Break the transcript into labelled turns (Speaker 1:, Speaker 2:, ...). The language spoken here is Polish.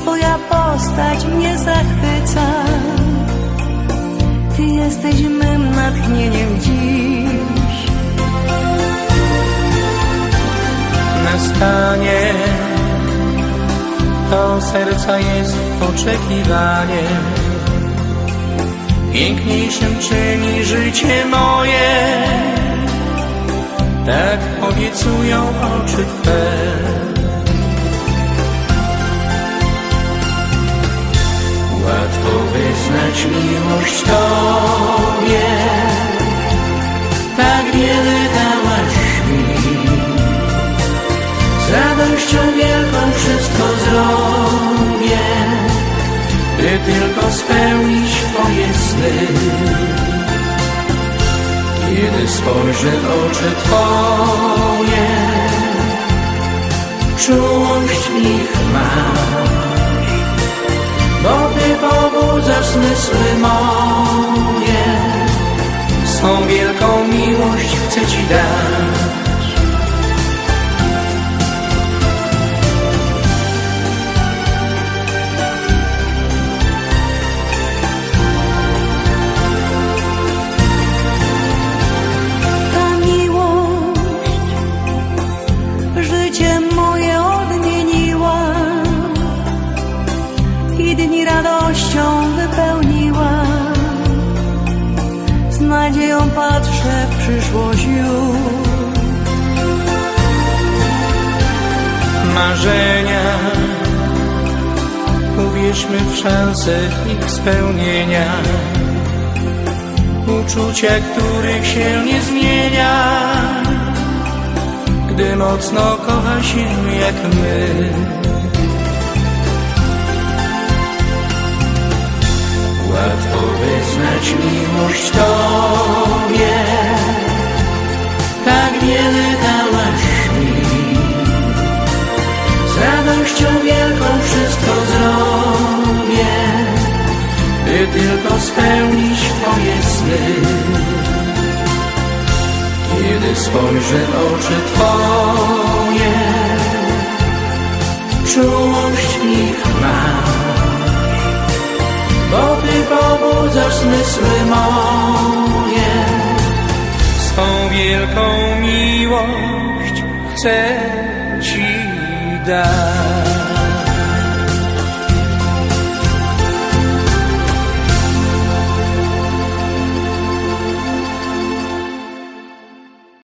Speaker 1: Twoja postać mnie zachwyca. Ty jesteś mym natchnieniem dziś.
Speaker 2: Nastanie, to serca jest oczekiwaniem. Piękniejszym czyni życie moje, tak obiecują oczy Twe. Łatwo wyznać miłość Tobie, tak wiele dałaś mi. Z radością wielką wszystko zrobię, by tylko spełnić Twoje sny. Kiedy spojrzę w oczy Twoje, czułość w nich masz, bo Ty pobudzasz zmysły moje. Swą wielką miłość chcę Ci dać.
Speaker 1: Dni radością wypełniła. Z nadzieją patrzę w przyszłość już.
Speaker 2: Marzenia, uwierzmy w szansę ich spełnienia. Uczucia, których się nie zmienia, gdy mocno kocha się jak my. Łatwo wyznać miłość Tobie, tak wiele dałaś mi. Z radością wielką wszystko zrobię, by tylko spełnić Twoje sny. Kiedy spojrzę w oczy Twoje, czułość w nich mam, bo Ty pobudzasz zmysły moje. Swą wielką miłość chcę Ci dać.